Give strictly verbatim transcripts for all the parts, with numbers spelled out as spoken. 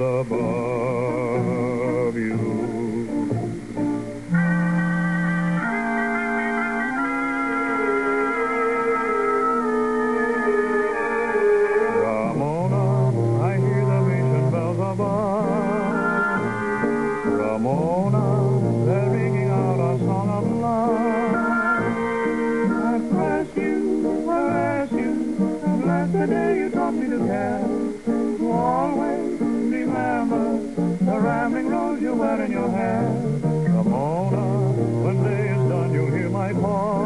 above you. Ramona, I hear the mission bells above. Ramona, they're ringing out a song of love. I press you, caress you, and bless the day you taught me to care. To always remember the rambling rose you wear in your hair. Ramona, when day is done, you'll hear my call.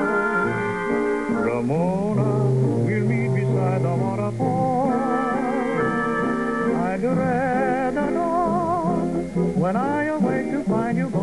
Ramona, we'll meet beside the waterfall. I dread the dawn when I awake to find you